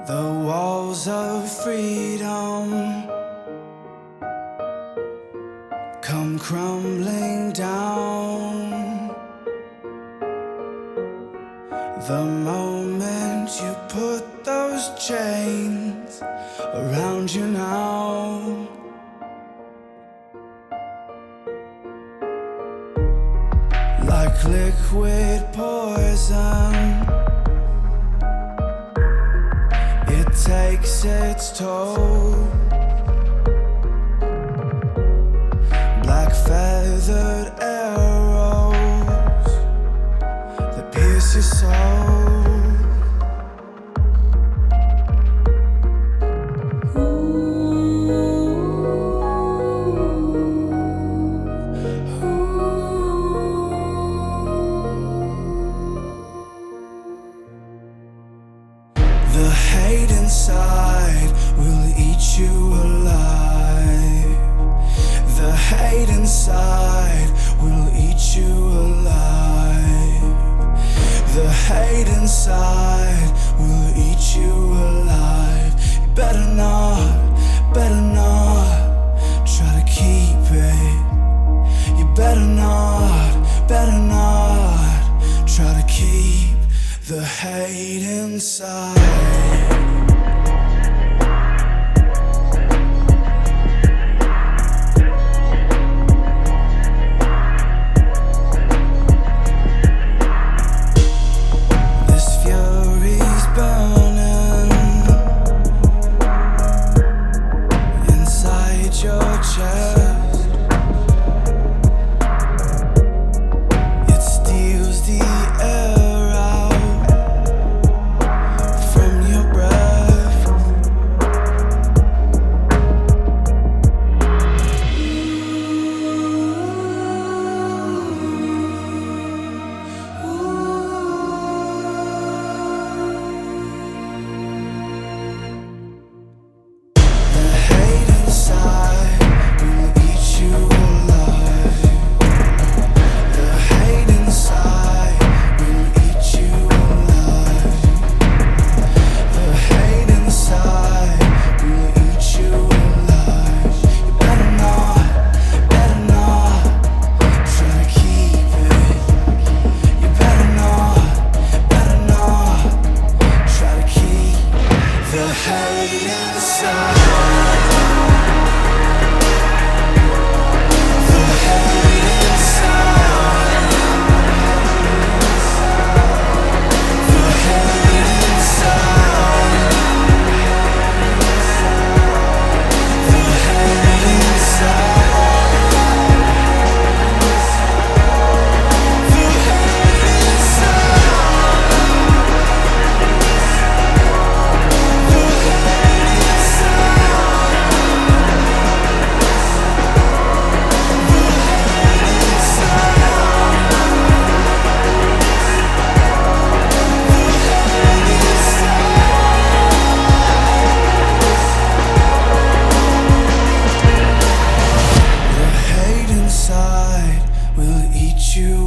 The walls of freedom come crumbling down the moment you put those chains around you now. Like liquid poison, it takes its toll. Black feathered arrows that pierce your soul. The hate inside will eat you alive. The hate inside will eat you alive. The hate inside will eat you alive. You better not try to keep it. You better not try to keep the hate inside. You